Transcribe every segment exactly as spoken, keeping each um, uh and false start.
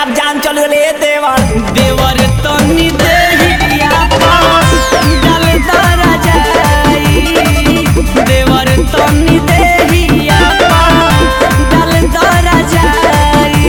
हमार जान चल गए देवर देवर तनी देहिया डाल तारा जाई देवर तनी देहिया डाल तारा जाई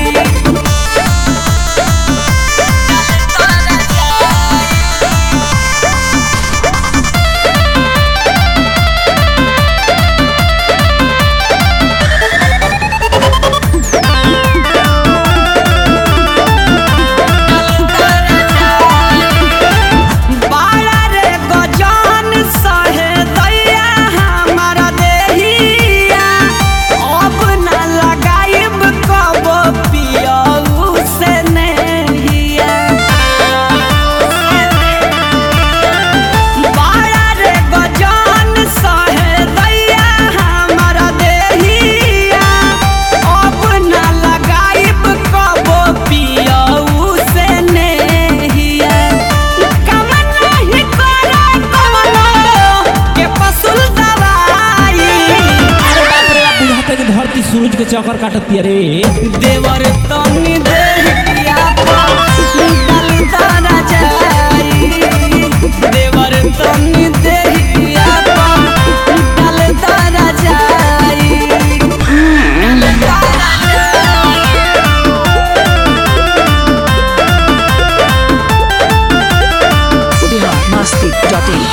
सूरज के चक्कर काटत रे देवर तनी देहिया डाल तारा जाई देवर तनी देहिया डाल तारा जाई बिहार मस्ती डॉट इन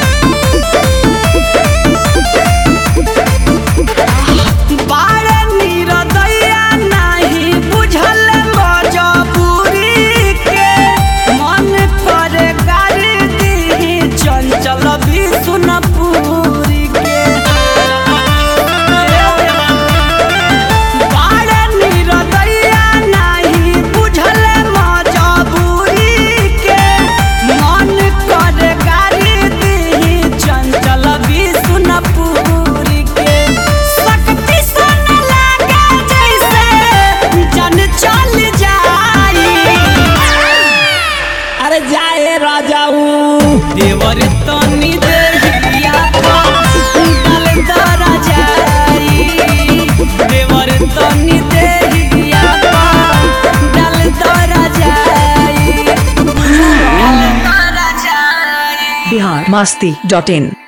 देवर तनी देहिया डाल तारा जाई देवर तनी देहिया डाल तारा जाई बिहार मस्ती डॉट इन।